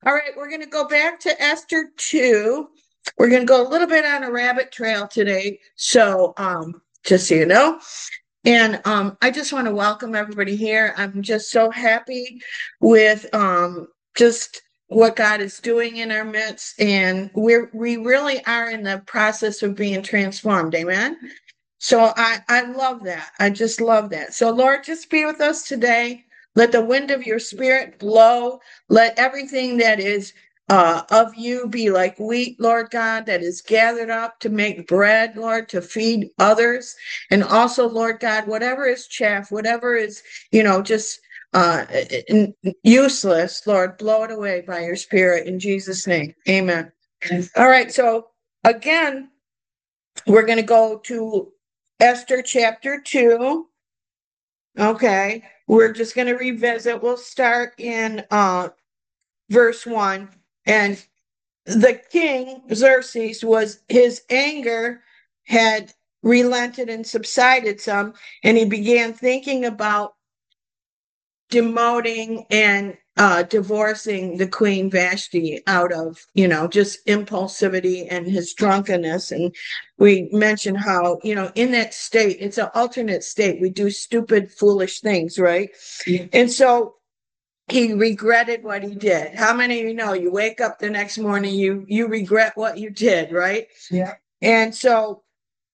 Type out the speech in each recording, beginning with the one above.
All right, we're going to go back to Esther 2. We're going to go a little bit on a rabbit trail today. So, just so you know. And I just want to welcome everybody here. I'm just so happy with just what God is doing in our midst. And we really are in the process of being transformed. Amen. So I love that. I just love that. So Lord, just be with us today. Let the wind of your spirit blow. Let everything that is of you be like wheat, Lord God, that is gathered up to make bread, Lord, to feed others. And also, Lord God, whatever is chaff, whatever is, just uh, useless, Lord, blow it away by your spirit in Jesus' name. Amen. All right. So again, we're going to go to Esther chapter 2. Okay. We're just going to revisit. We'll start in verse 1. And the king, Xerxes, his anger had relented and subsided some, and he began thinking about demoting and divorcing the Queen Vashti out of, just impulsivity and his drunkenness. And we mentioned how, in that state, it's an alternate state. We do stupid, foolish things, right? Yeah. And so he regretted what he did. How many of you know you wake up the next morning, you regret what you did, right? Yeah. And so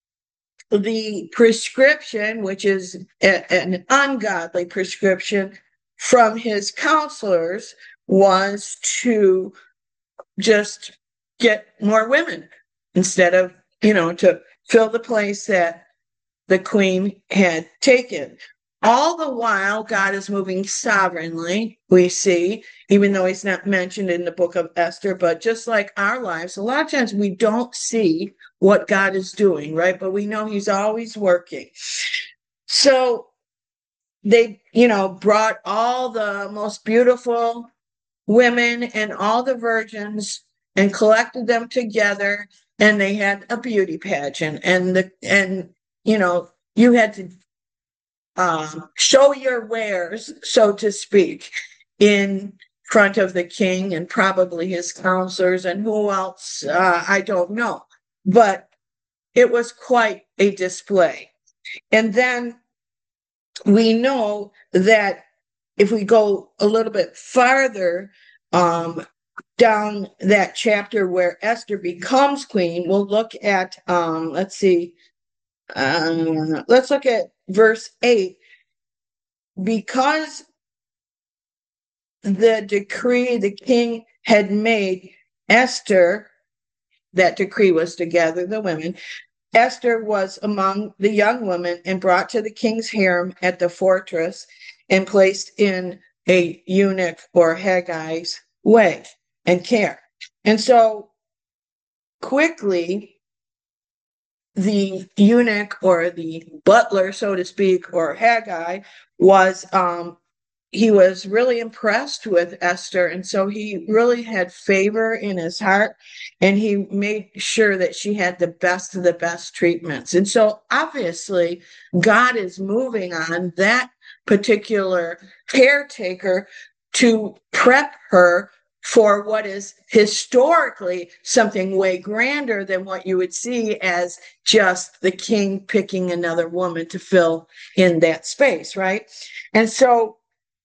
the prescription, which is an ungodly prescription from his counselors, was to just get more women instead of, to fill the place that the queen had taken. All the while, God is moving sovereignly, we see, even though he's not mentioned in the book of Esther, but just like our lives, a lot of times we don't see what God is doing, right? But we know he's always working. So they, brought all the most beautiful women and all the virgins and collected them together, and they had a beauty pageant. And you had to show your wares, so to speak, in front of the king and probably his counselors and who else, I don't know. But it was quite a display. And then we know that if we go a little bit farther down that chapter where Esther becomes queen, we'll look at, let's look at verse 8. Because the decree the king had made, Esther, that decree was to gather the women. Esther was among the young women and brought to the king's harem at the fortress and placed in a eunuch or Haggai's way and care. And so quickly, the eunuch or the butler, so to speak, or Haggai was he was really impressed with Esther. And so he really had favor in his heart, and he made sure that she had the best of the best treatments. And so obviously, God is moving on that particular caretaker to prep her for what is historically something way grander than what you would see as just the king picking another woman to fill in that space, right? And so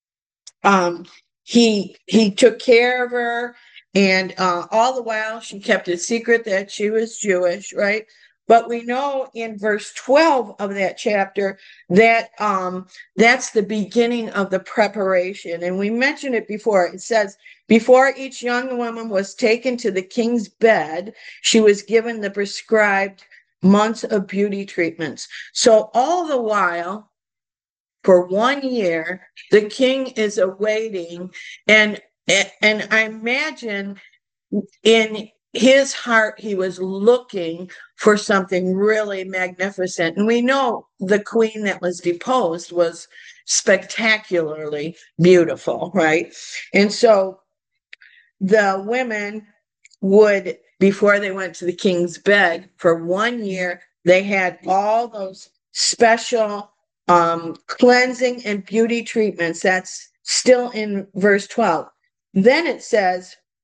he took care of her, and all the while she kept it secret that she was Jewish, right? But we know in verse 12 of that chapter that that's the beginning of the preparation. And we mentioned it before. It says, before each young woman was taken to the king's bed, she was given the prescribed months of beauty treatments. So all the while, for 1 year, the king is awaiting, and I imagine in his heart he was looking for something really magnificent. And we know the queen that was deposed was spectacularly beautiful, right? And so the women would, before they went to the king's bed for 1 year, they had all those special cleansing and beauty treatments. That's still in verse 12. Then it says,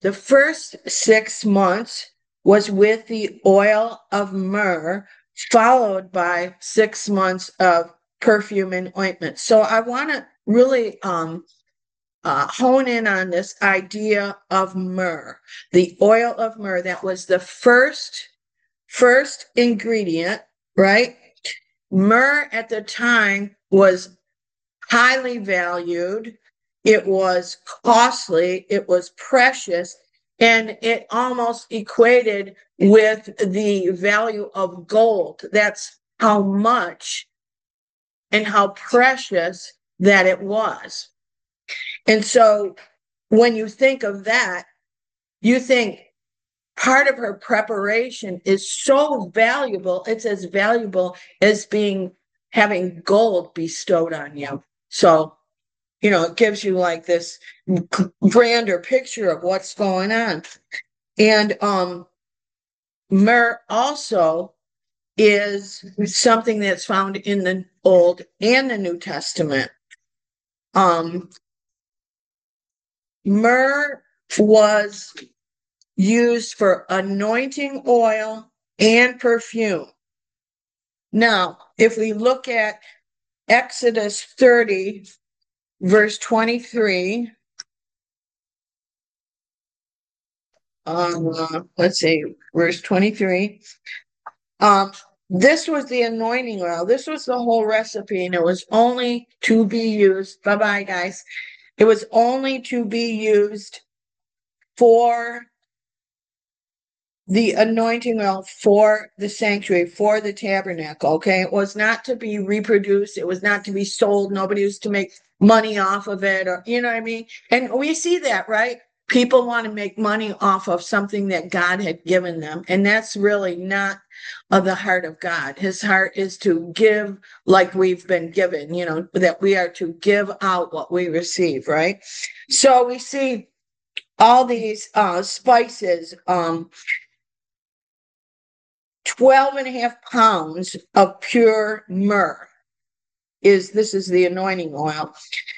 the first 6 months was with the oil of myrrh, followed by 6 months of perfume and ointment. So I want to really hone in on this idea of myrrh, the oil of myrrh. That was the first ingredient, right? Myrrh at the time was highly valued. It was costly. It was precious. And it almost equated with the value of gold. That's how much and how precious that it was. And so when you think of that, you think part of her preparation is so valuable. It's as valuable as having gold bestowed on you. So, it gives you like this grander picture of what's going on. And myrrh also is something that's found in the Old and the New Testament. Myrrh was used for anointing oil and perfume. Now, if we look at Exodus 30, verse 23, let's see, verse 23. This was the anointing oil. This was the whole recipe, and it was only to be used. Bye-bye, guys. It was only to be used for the anointing oil for the sanctuary, for the tabernacle, okay? It was not to be reproduced. It was not to be sold. Nobody was to make money off of it, or, you know what I mean? And we see that, right? People want to make money off of something that God had given them. And that's really not of the heart of God. His heart is to give like we've been given, that we are to give out what we receive, right? So we see all these spices, 12.5 pounds of pure myrrh this is the anointing oil.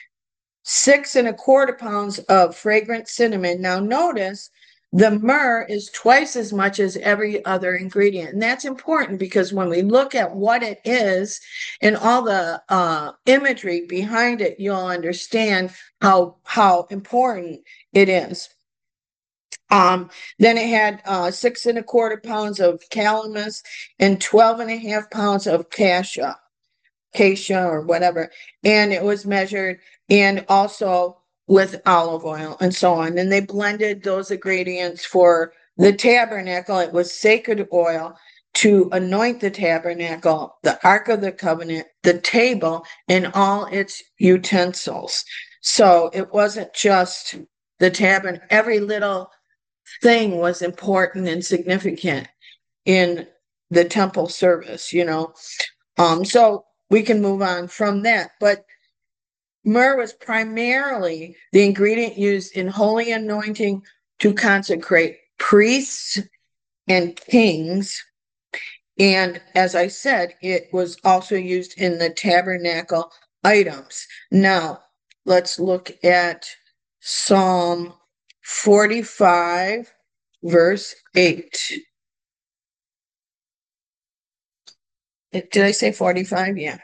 6.25 pounds of fragrant cinnamon. Now notice the myrrh is twice as much as every other ingredient. And that's important because when we look at what it is and all the imagery behind it, you'll understand how important it is. Then it had 6.25 pounds of calamus and 12.5 pounds of cassia or whatever. And it was measured, and also with olive oil and so on. And they blended those ingredients for the tabernacle. It was sacred oil to anoint the tabernacle, the Ark of the Covenant, the table, and all its utensils. So it wasn't just the tabernacle. Every little thing was important and significant in the temple service, So we can move on from that. But myrrh was primarily the ingredient used in holy anointing to consecrate priests and kings. And as I said, it was also used in the tabernacle items. Now, let's look at Psalm 45, verse 8. Did I say 45? Yeah.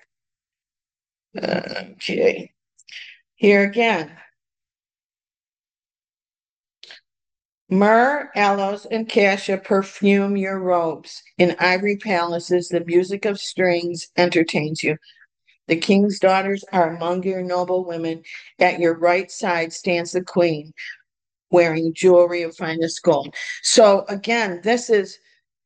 Okay. Here again. Myrrh, aloes, and cassia perfume your robes. In ivory palaces, the music of strings entertains you. The king's daughters are among your noble women. At your right side stands the queen, wearing jewelry of finest gold. So again, this is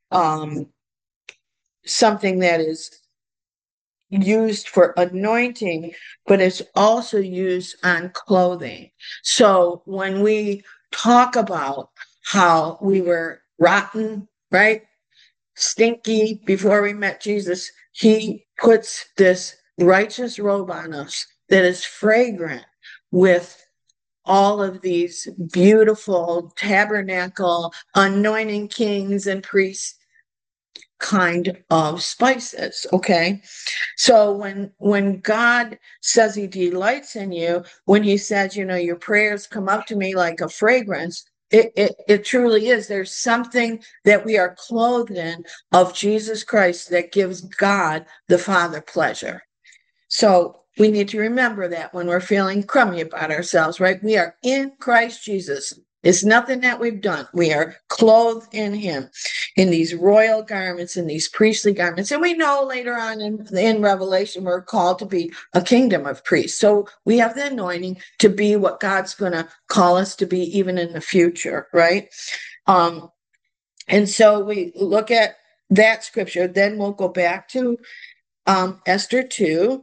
something that is used for anointing, but it's also used on clothing. So when we talk about how we were rotten, right? Stinky before we met Jesus, he puts this righteous robe on us that is fragrant with all of these beautiful tabernacle anointing kings and priests kind of spices. Okay. So when God says he delights in you, when he says, your prayers come up to me like a fragrance, it truly is. There's something that we are clothed in of Jesus Christ that gives God the Father pleasure. So we need to remember that when we're feeling crummy about ourselves, right? We are in Christ Jesus. It's nothing that we've done. We are clothed in him, in these royal garments, in these priestly garments. And we know later on in Revelation, we're called to be a kingdom of priests. So we have the anointing to be what God's going to call us to be even in the future, right? And so we look at that scripture. Then we'll go back to Esther 2.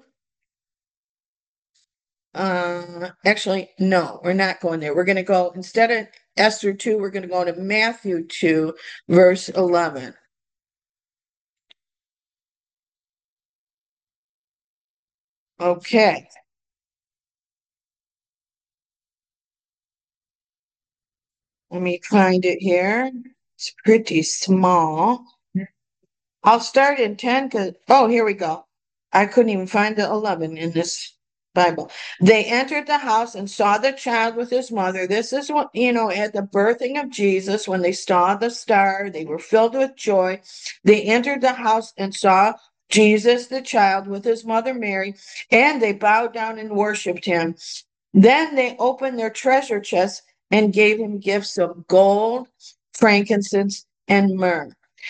Actually, no, we're not going there. We're going to go, instead of Esther 2, we're going to go to Matthew 2, verse 11. Okay. Let me find it here. It's pretty small. I'll start in 10 because, oh, here we go. I couldn't even find the 11 in this Bible. They entered the house and saw the child with his mother. This is what, at the birthing of Jesus, when they saw the star, they were filled with joy. They entered the house and saw Jesus, the child, with his mother Mary, and they bowed down and worshiped him. Then they opened their treasure chests and gave him gifts of gold, frankincense, and myrrh.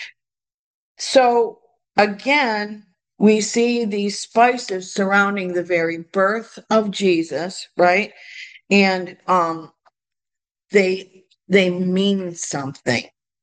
So again, we see these spices surrounding the very birth of Jesus, right? And they mean something.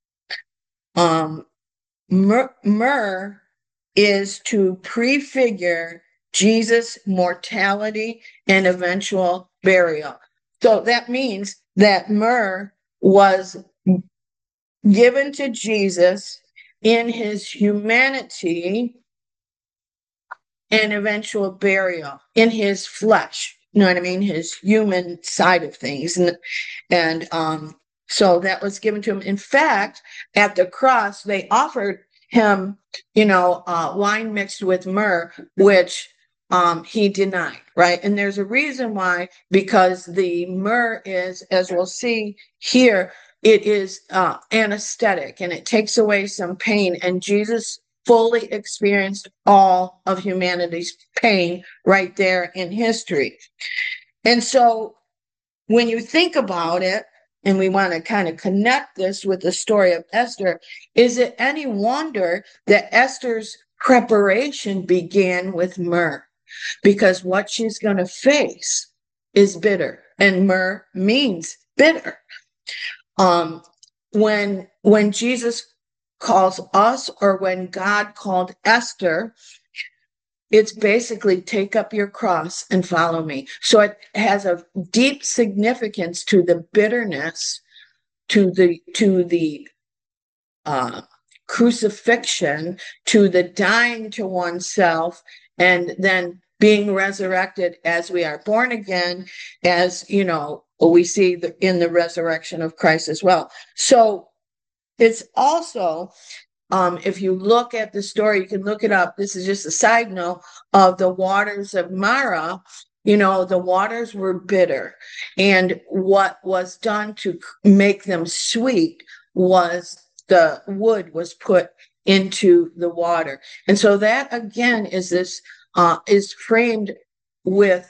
Myrrh is to prefigure Jesus' mortality and eventual burial. So that means that myrrh was given to Jesus in his humanity and eventual burial, in his flesh. You know what I mean? His human side of things. And so that was given to him. In fact, at the cross, they offered him, wine mixed with myrrh, which he denied, right? And there's a reason why, because the myrrh is, as we'll see here, it is anesthetic and it takes away some pain. And Jesus fully experienced all of humanity's pain right there in history. And so when you think about it, and we want to kind of connect this with the story of Esther, is it any wonder that Esther's preparation began with myrrh? Because what she's going to face is bitter, and myrrh means bitter. When Jesus calls us, or when God called Esther, it's basically take up your cross and follow me. So it has a deep significance to the bitterness, to the crucifixion, to the dying to oneself, and then being resurrected as we are born again, as we see in the resurrection of Christ as well. So it's also, if you look at the story, you can look it up. This is just a side note of the waters of Mara. The waters were bitter. And what was done to make them sweet was the wood was put into the water. And so that, again, is framed with,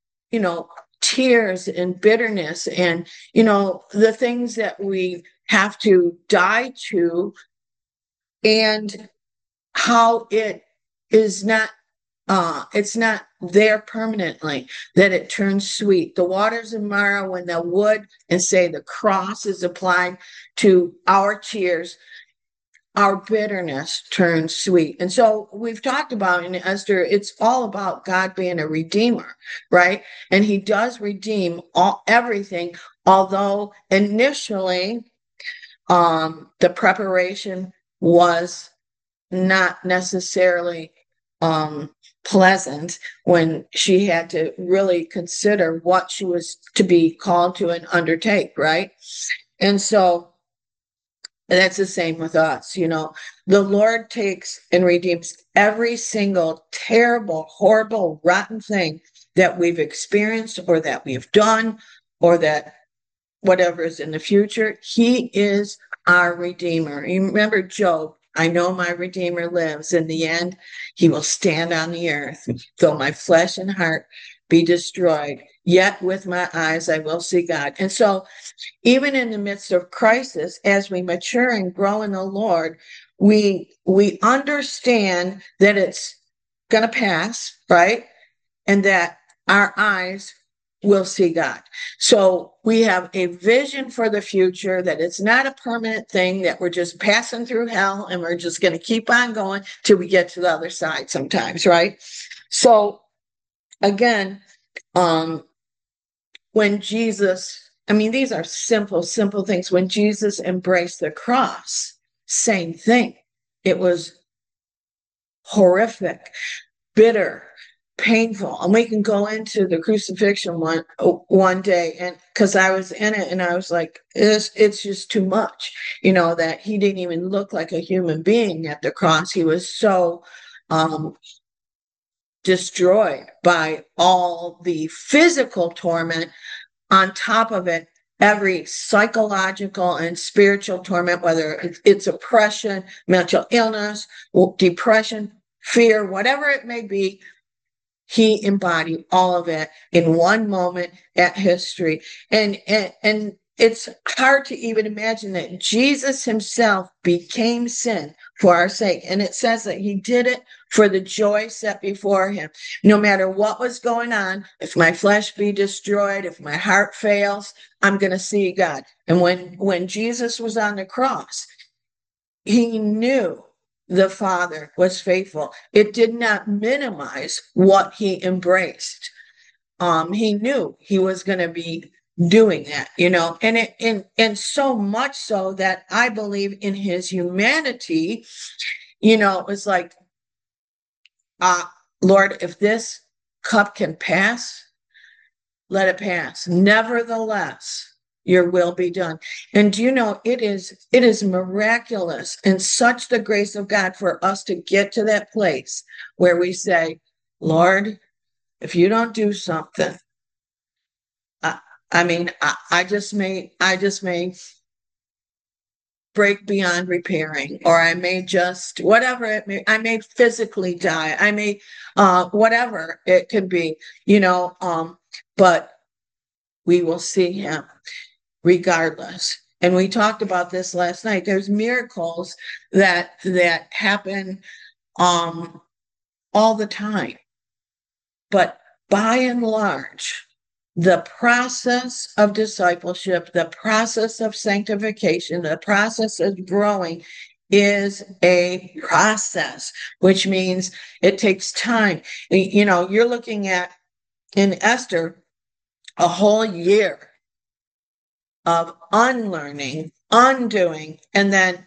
tears and bitterness and, the things that we have to die to, and how it is not, it's not there permanently, that it turns sweet. The waters of Mara, when the wood and say the cross is applied to our tears, our bitterness turns sweet. And so we've talked about in Esther, it's all about God being a redeemer, right? And he does redeem everything, although initially the preparation was not necessarily pleasant, when she had to really consider what she was to be called to and undertake, right? And so that's the same with us. The Lord takes and redeems every single terrible, horrible, rotten thing that we've experienced, or that we've done, or that whatever is in the future. He is our Redeemer. You remember Job, I know my Redeemer lives. In the end, he will stand on the earth, though my flesh and heart be destroyed. Yet with my eyes I will see God. And so, even in the midst of crisis, as we mature and grow in the Lord, we understand that it's going to pass, right? And that our eyes will see God. So we have a vision for the future, that it's not a permanent thing, that we're just passing through hell and we're just going to keep on going till we get to the other side sometimes, right? So again, when Jesus, I mean, these are simple things. When Jesus embraced the cross, same thing. It was horrific, bitter, painful. And we can go into the crucifixion one day, and because I was in it, and I was like, it's just too much, that he didn't even look like a human being at the cross. He was so destroyed by all the physical torment. On top of it, every psychological and spiritual torment, whether it's oppression, mental illness, depression, fear, whatever it may be, he embodied all of it in one moment at history. And it's hard to even imagine that Jesus himself became sin for our sake. And it says that he did it for the joy set before him. No matter what was going on, if my flesh be destroyed, if my heart fails, I'm going to see God. And when Jesus was on the cross, he knew the Father was faithful. It did not minimize what he embraced. He knew he was going to be doing that, and so much so that I believe in his humanity, it was like, Lord, if this cup can pass, let it pass. Nevertheless, your will be done. And it is miraculous and such the grace of God for us to get to that place where we say, Lord, if you don't do something, I just may break beyond repairing, or I may just, whatever I may physically die. I may, whatever it could be, but we will see him regardless. And we talked about this last night. There's miracles that happen all the time. But by and large, the process of discipleship, the process of sanctification, the process of growing is a process, which means it takes time. You're looking at, in Esther, a whole year of unlearning, undoing, and then,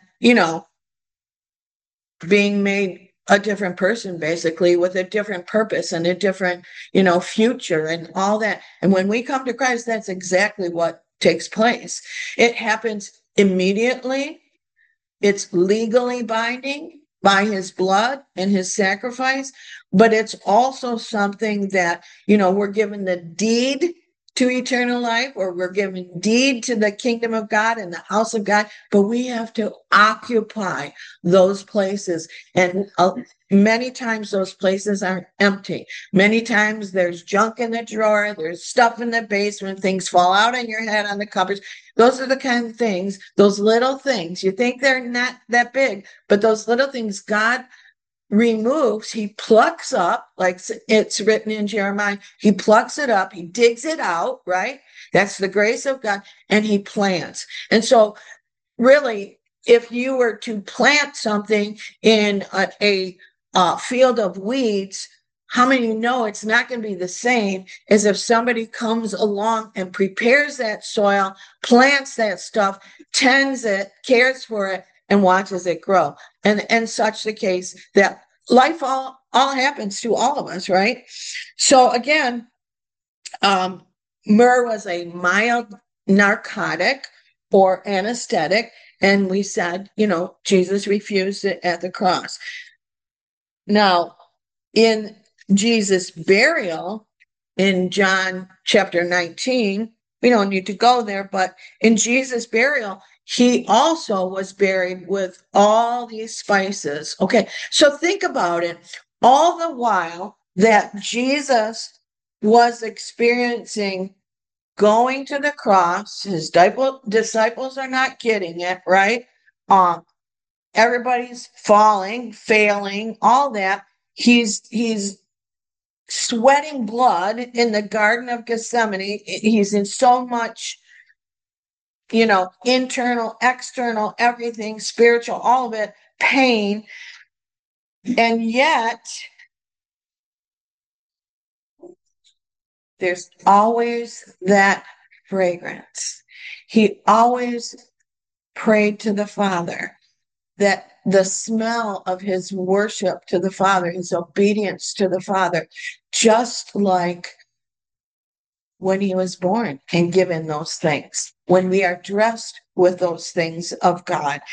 being made a different person, basically, with a different purpose and a different, future and all that. And when we come to Christ, that's exactly what takes place. It happens immediately. It's legally binding by his blood and his sacrifice, but it's also something that, we're given the deed to eternal life, or we're given deed to the kingdom of God and the house of God, but we have to occupy those places. And many times those places are empty. Many times there's junk in the drawer, there's stuff in the basement, things fall out on your head on the cupboards. Those are the kind of things, those little things, you think they're not that big, but those little things God removes, he plucks up, like it's written in Jeremiah, he plucks it up, he digs it out, right? That's the grace of God, and he plants. And so really, if you were to plant something in a field of weeds, how many know it's not going to be the same as if somebody comes along and prepares that soil, plants that stuff, tends it, cares for it, and watches it grow. And such the case that life all happens to all of us, right? So again, myrrh was a mild narcotic or anesthetic, and we said, Jesus refused it at the cross. Now, in Jesus' burial in John chapter 19, we don't need to go there, but in Jesus' burial, he also was buried with all these spices. Okay, so think about it. All the while that Jesus was experiencing going to the cross, his disciples are not getting it, right? Everybody's falling, failing, all that. He's sweating blood in the Garden of Gethsemane. He's in so much, internal, external, everything, spiritual, all of it, pain. And yet, there's always that fragrance. He always prayed to the Father, that the smell of his worship to the Father, his obedience to the Father, just like when he was born and given those things, when we are dressed with those things of God,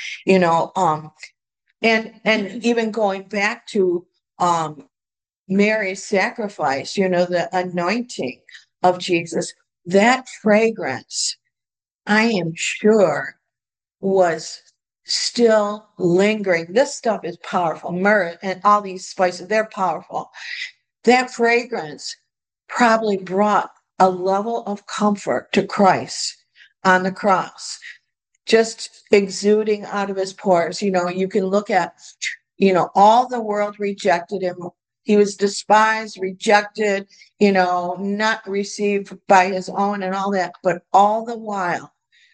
and even going back to Mary's sacrifice, the anointing of Jesus, that fragrance, I am sure, was still lingering. This stuff is powerful. Myrrh and all these spices, they're powerful. That fragrance probably brought a level of comfort to Christ on the cross, just exuding out of his pores. You can look at, all the world rejected him. He was despised, rejected, not received by his own and all that. But all the while,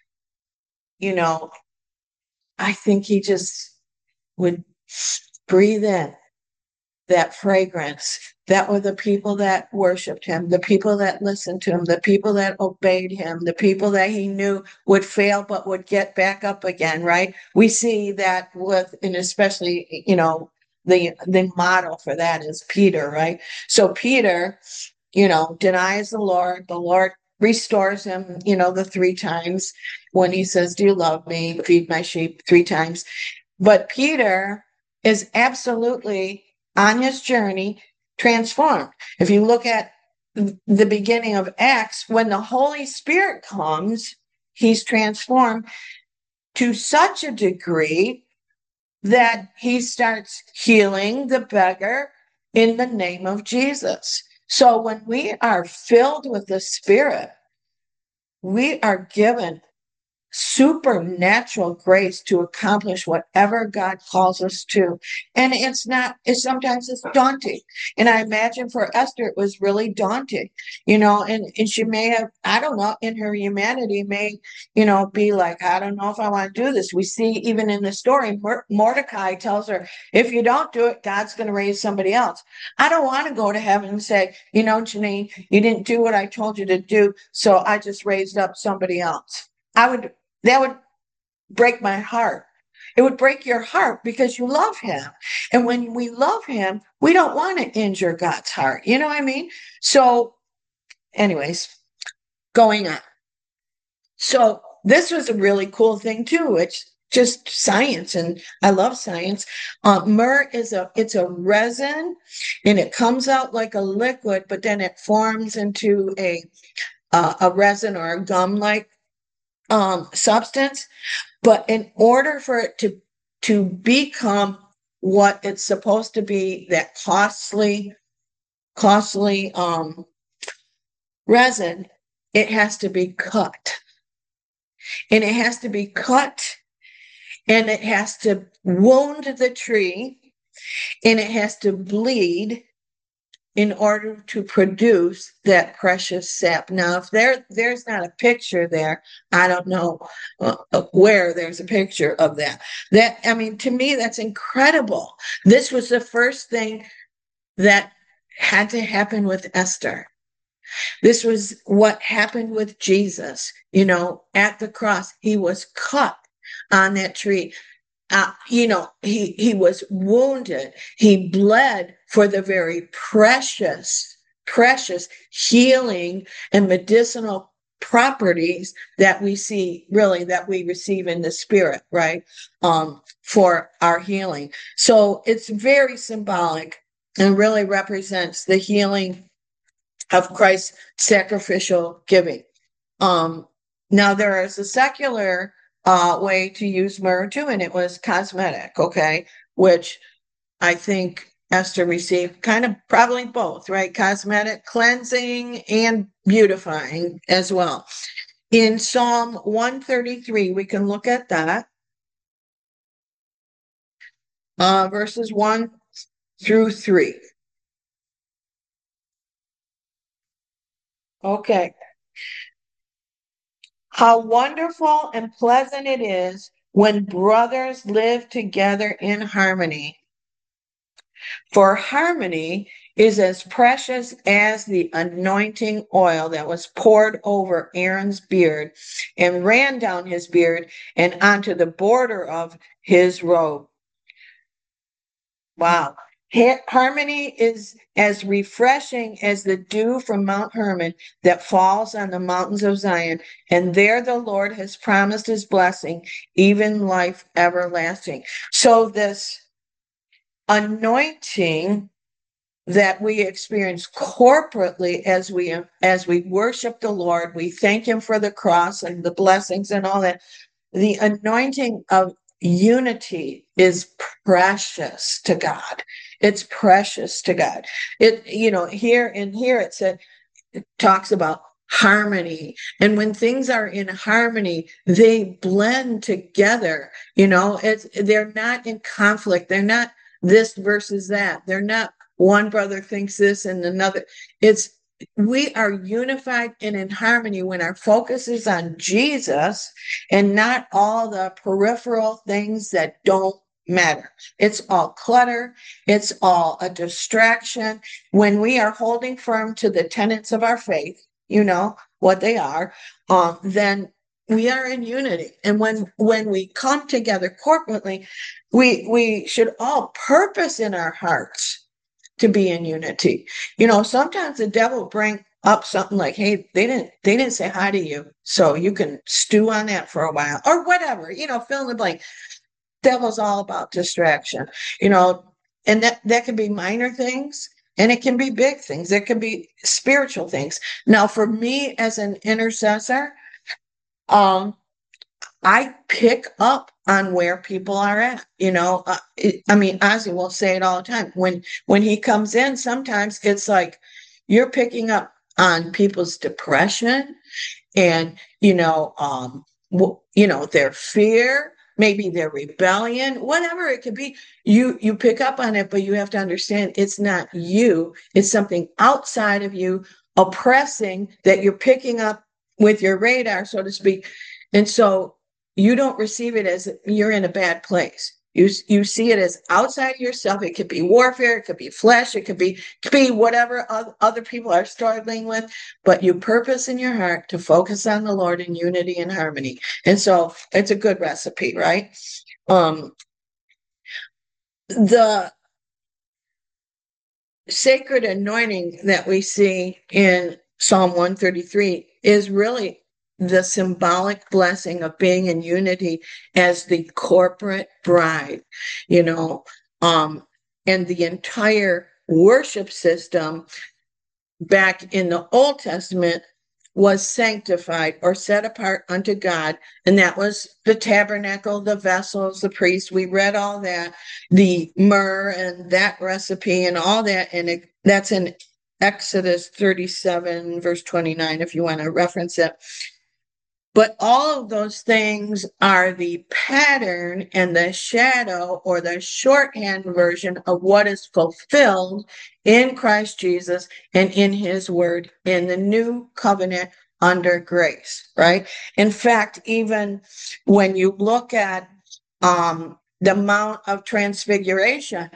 I think he just would breathe in that fragrance. That were the people that worshiped him, the people that listened to him, the people that obeyed him, the people that he knew would fail but would get back up again, right? We see that and especially, the model for that is Peter, right? So Peter, denies the Lord restores him, the 3 times when he says, "Do you love me? Feed my sheep," 3 times. But Peter is absolutely on his journey transformed. If you look at the beginning of Acts, when the Holy Spirit comes, he's transformed to such a degree that he starts healing the beggar in the name of Jesus. So when we are filled with the Spirit, we are given supernatural grace to accomplish whatever God calls us to. And sometimes it's daunting. And I imagine for Esther, it was really daunting, and she may have, I don't know, in her humanity may, be like, I don't know if I want to do this. We see even in the story, Mordecai tells her, if you don't do it, God's going to raise somebody else. I don't want to go to heaven and say, Janine, you didn't do what I told you to do, so I just raised up somebody else. That would break my heart. It would break your heart because you love him. And when we love him, we don't want to injure God's heart. You know what I mean? So, anyways, going on. So this was a really cool thing too. It's just science, and I love science. Myrrh it's a resin, and it comes out like a liquid, but then it forms into a resin or a gum-like substance. But in order for it to become what it's supposed to be, that costly resin, it has to be cut. And it has to be cut, and it has to wound the tree, and it has to bleed in order to produce that precious sap. Now, if there's not a picture there, I don't know where there's a picture of that. To me, that's incredible. This was the first thing that had to happen with Esther. This was what happened with Jesus, at the cross. He was cut on that tree. He was wounded. He bled for the very precious healing and medicinal properties that we see, really, that we receive in the Spirit, right? For our healing. So it's very symbolic and really represents the healing of Christ's sacrificial giving. Now there is a secular way to use myrrh too, and it was cosmetic, okay, which I think Esther received kind of probably both, right? Cosmetic cleansing and beautifying as well. In Psalm 133, we can look at that, verses 1 through 3. Okay. How wonderful and pleasant it is when brothers live together in harmony. For harmony is as precious as the anointing oil that was poured over Aaron's beard and ran down his beard and onto the border of his robe. Wow. Harmony is as refreshing as the dew from Mount Hermon that falls on the mountains of Zion. And there the Lord has promised his blessing, even life everlasting. So this anointing that we experience corporately as we worship the Lord, we thank him for the cross and the blessings and all that. The anointing of unity is precious to God. It's precious to God. Here it said, it talks about harmony. And when things are in harmony, they blend together. They're not in conflict. They're not this versus that. They're not one brother thinks this and another. We are unified and in harmony when our focus is on Jesus and not all the peripheral things that don't matter. It's all clutter. It's all a distraction. When we are holding firm to the tenets of our faith, what they are, then we are in unity. And when we come together corporately, we should all purpose in our hearts to be in unity. Sometimes the devil bring up something like, hey, they didn't say hi to you, so you can stew on that for a while or whatever, fill in the blank. Devil's all about distraction, and that can be minor things and it can be big things. It can be spiritual things. Now, for me as an intercessor, I pick up on where people are at. Ozzy will say it all the time. When he comes in, sometimes it's like you're picking up on people's depression and their fear, maybe their rebellion, whatever it could be. You pick up on it, but you have to understand it's not you. It's something outside of you oppressing that you're picking up with your radar, so to speak. And so you don't receive it as you're in a bad place. You see it as outside yourself. It could be warfare. It could be flesh. It could be whatever other people are struggling with. But you purpose in your heart to focus on the Lord in unity and harmony. And so it's a good recipe, right? The sacred anointing that we see in Psalm 133 is really the symbolic blessing of being in unity as the corporate bride, and the entire worship system back in the Old Testament was sanctified or set apart unto God. And that was the tabernacle, the vessels, the priests. We read all that, the myrrh and that recipe and all that. And that's in Exodus 37, verse 29, if you want to reference it. But all of those things are the pattern and the shadow or the shorthand version of what is fulfilled in Christ Jesus and in his word in the new covenant under grace, right? In fact, even when you look at the Mount of Transfiguration,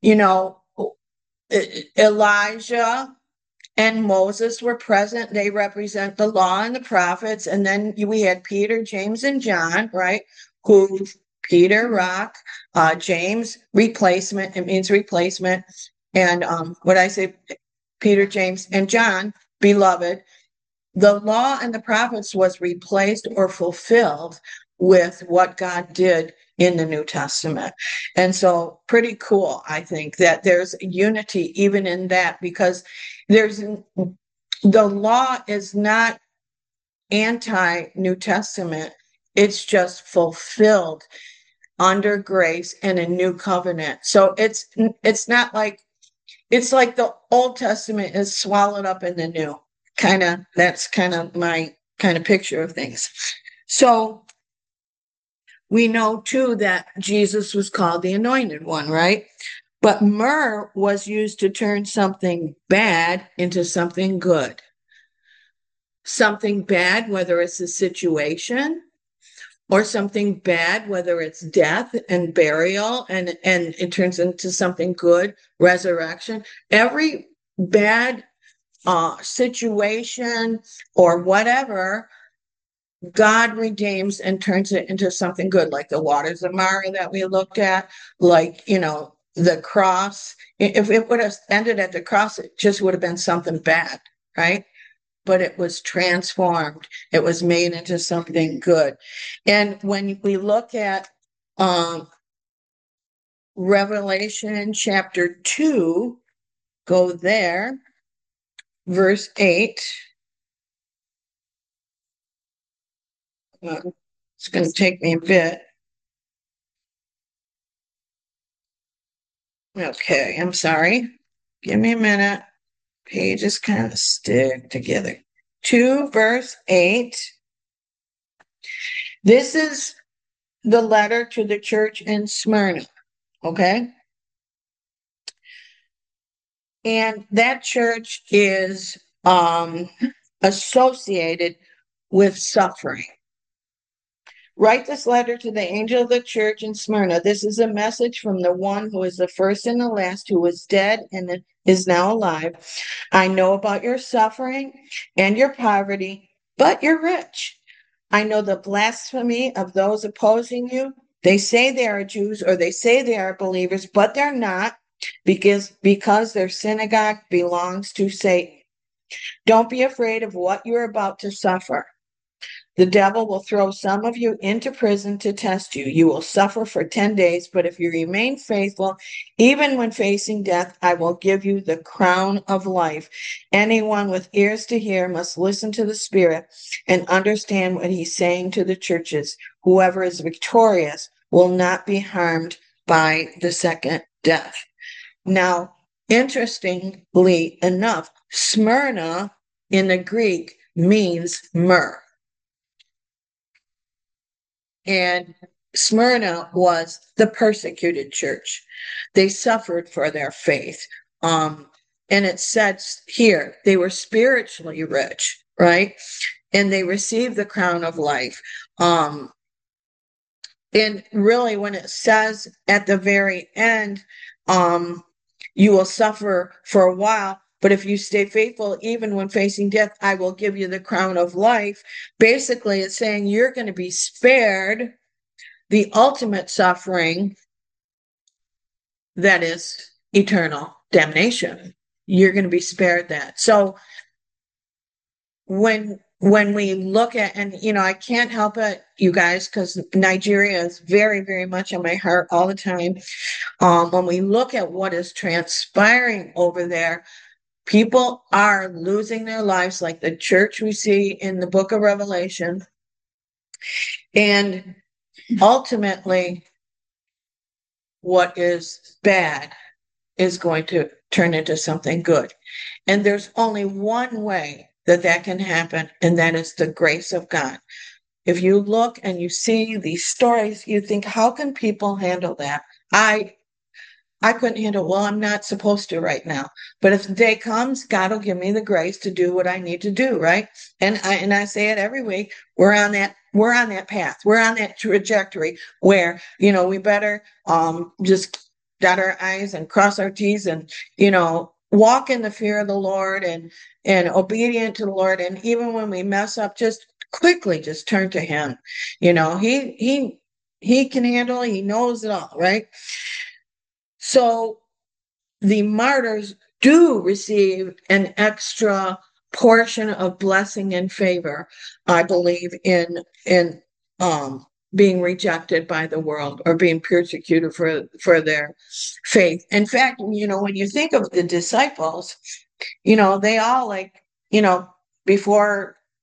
Elijah and Moses were present. They represent the law and the prophets. And then we had Peter, James, and John, right? Who Peter, rock, James, replacement. It means replacement. And what I say, Peter, James, and John, beloved. The law and the prophets was replaced or fulfilled with what God did in the New Testament. And so pretty cool, I think, that there's unity even in that, because the law is not anti-New Testament. It's just fulfilled under grace and a new covenant. So it's not like, it's like the Old Testament is swallowed up in the new. That's kind of my kind of picture of things. So we know too that Jesus was called the Anointed One, right? But myrrh was used to turn something bad into something good. Something bad, whether it's a situation, or something bad, whether it's death and burial, and it turns into something good, resurrection. Every bad situation or whatever, God redeems and turns it into something good, like the waters of Mara that we looked at, like, the cross. If it would have ended at the cross, it just would have been something bad, right? But it was transformed. It was made into something good. And when we look at Revelation chapter 2, go there, verse 8. It's going to take me a bit. Okay, I'm sorry. Give me a minute. Pages kind of stick together. 2, verse 8. This is the letter to the church in Smyrna, okay? And that church is associated with suffering. Write this letter to the angel of the church in Smyrna. This is a message from the one who is the first and the last, who was dead and is now alive. I know about your suffering and your poverty, but you're rich. I know the blasphemy of those opposing you. They say they are Jews, or they say they are believers, but they're not, because their synagogue belongs to Satan. Don't be afraid of what you're about to suffer. The devil will throw some of you into prison to test you. You will suffer for 10 days, but if you remain faithful, even when facing death, I will give you the crown of life. Anyone with ears to hear must listen to the Spirit and understand what he's saying to the churches. Whoever is victorious will not be harmed by the second death. Now, interestingly enough, Smyrna in the Greek means myrrh. And Smyrna was the persecuted church. They suffered for their faith. And it says here, they were spiritually rich, right? And they received the crown of life. And really, when it says at the very end, you will suffer for a while, but if you stay faithful, even when facing death, I will give you the crown of life. Basically, it's saying you're going to be spared the ultimate suffering, that is eternal damnation. You're going to be spared that. So when we look at, and I can't help it, you guys, because Nigeria is very, very much on my heart all the time. When we look at what is transpiring over there, people are losing their lives, like the church we see in the book of Revelation. And ultimately, what is bad is going to turn into something good. And there's only one way that can happen, and that is the grace of God. If you look and you see these stories, you think, how can people handle that? I couldn't handle, well, I'm not supposed to right now. But if the day comes, God will give me the grace to do what I need to do, right? And I say it every week, we're on that path. We're on that trajectory where, we better just dot our I's and cross our T's and, walk in the fear of the Lord and obedient to the Lord. And even when we mess up, just quickly just turn to him. He can handle it. He knows it all, right? So the martyrs do receive an extra portion of blessing and favor, I believe, in being rejected by the world or being persecuted for their faith. In fact, when you think of the disciples, they all before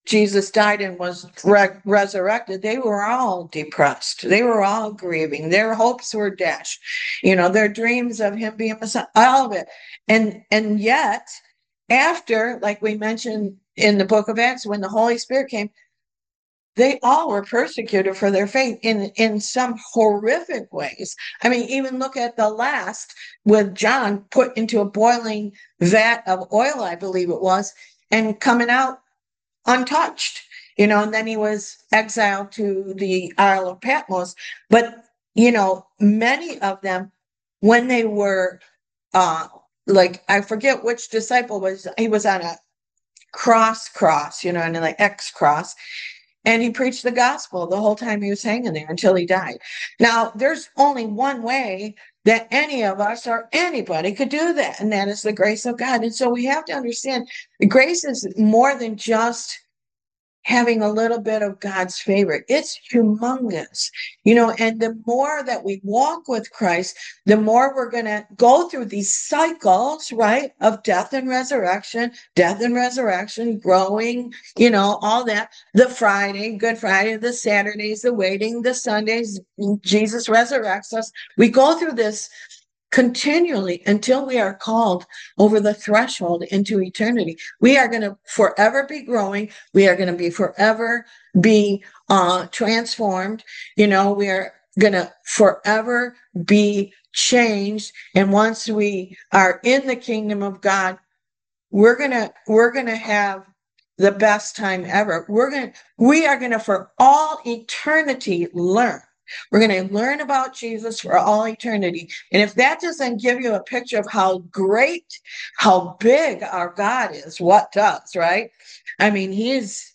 Jesus died and was resurrected, they were all depressed. They were all grieving. Their hopes were dashed. Their dreams of him being Messiah, all of it. And yet, after, like we mentioned in the book of Acts, when the Holy Spirit came, they all were persecuted for their faith in some horrific ways. I mean, even look at the last with John put into a boiling vat of oil, I believe it was, and coming out untouched, and then he was exiled to the Isle of Patmos. But, many of them, when they were, like, I forget which disciple he was on a cross, and like X cross, and he preached the gospel the whole time he was hanging there until he died. Now, there's only one way that any of us or anybody could do that, and that is the grace of God. And so we have to understand grace is more than just having a little bit of God's favor. It's humongous, and the more that we walk with Christ, the more we're going to go through these cycles, right, of death and resurrection, growing, all that. The Friday, Good Friday, the Saturdays, the waiting, the Sundays, Jesus resurrects us. We go through this continually until we are called over the threshold into eternity. We are going to forever be growing. We are going to be forever be transformed. We are going to forever be changed. And once we are in the kingdom of God, we're going to have the best time ever. We are going to for all eternity learn. We're going to learn about Jesus for all eternity. And if that doesn't give you a picture of how great, how big our God is, what does, right? I mean, it's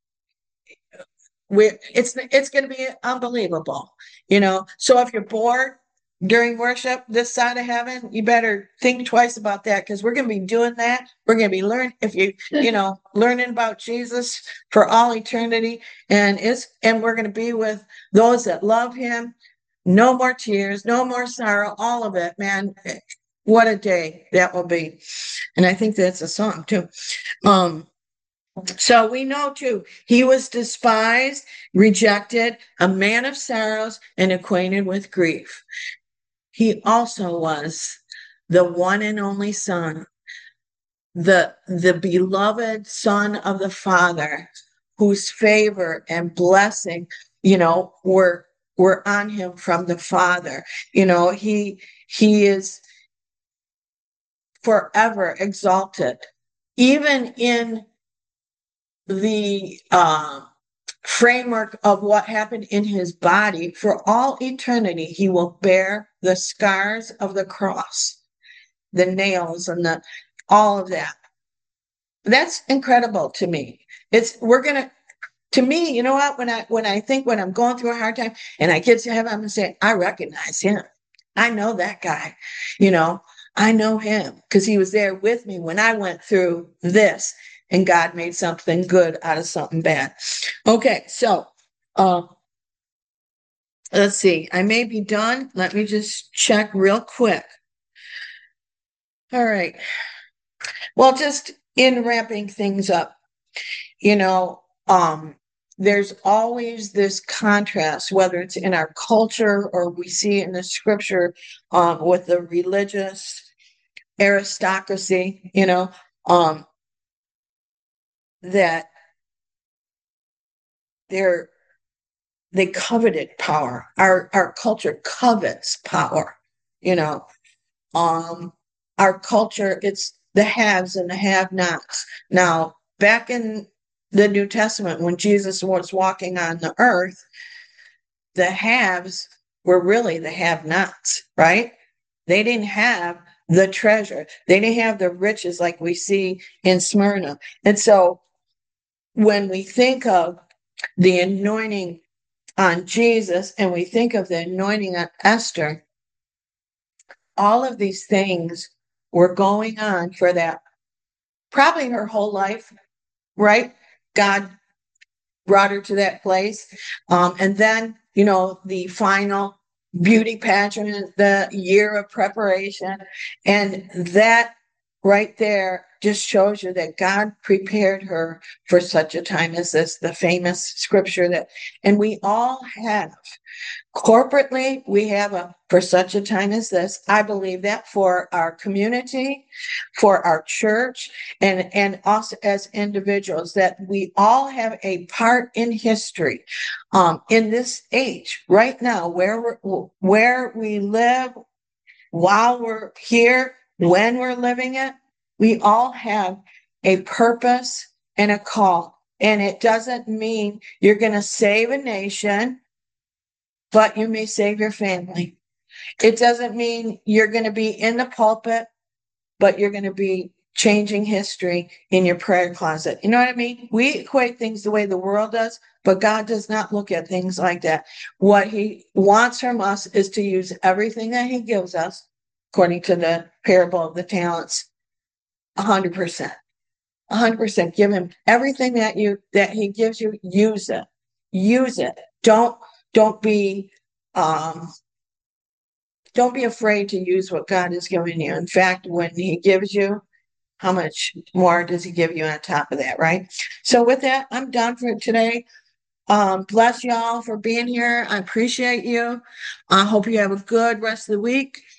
going to be unbelievable, So if you're bored during worship this side of heaven, you better think twice about that, because we're going to be doing that. We're going to be learning, learning about Jesus for all eternity, and we're going to be with those that love him. No more tears, no more sorrow, all of it, man. What a day that will be. And I think that's a song too. So we know too, he was despised, rejected, a man of sorrows, and acquainted with grief. He also was the one and only Son, the beloved Son of the Father, whose favor and blessing, were on him from the Father. He is forever exalted, even in the framework of what happened in his body. For all eternity, he will bear the scars of the cross, the nails, and all of that. That's incredible to me. To me, you know what? When I'm going through a hard time and I get to heaven, I'm gonna say, I recognize him. I know that guy. I know him because he was there with me when I went through this. And God made something good out of something bad. Okay, so let's see. I may be done. Let me just check real quick. All right. Well, just in wrapping things up, there's always this contrast, whether it's in our culture or we see it in the scripture with the religious aristocracy, that they coveted power. Our culture covets power, our culture, it's the haves and the have-nots. Now, back in the New Testament, when Jesus was walking on the earth, the haves were really the have-nots, right? They didn't have the treasure. They didn't have the riches like we see in Smyrna. And so when we think of the anointing on Jesus and we think of the anointing on Esther, all of these things were going on for that, probably her whole life, right? God brought her to that place. And then, the final beauty pageant, the year of preparation, and that right there just shows you that God prepared her for such a time as this, the famous scripture and we all have. Corporately, we have for such a time as this. I believe that for our community, for our church, and us as individuals, that we all have a part in history, in this age right now, where we live, while we're here, when we're living it. We all have a purpose and a call, and it doesn't mean you're going to save a nation, but you may save your family. It doesn't mean you're going to be in the pulpit, but you're going to be changing history in your prayer closet. You know what I mean? We equate things the way the world does, but God does not look at things like that. What he wants from us is to use everything that he gives us, according to the parable of the talents, 100%. 100%. Give him everything that he gives you. Use it. Use it. Don't be um don't be afraid to use what God has given you. In fact, when he gives you, how much more does he give you on top of that, right? So with that, I'm done for today. Bless y'all for being here. I appreciate you. I hope you have a good rest of the week.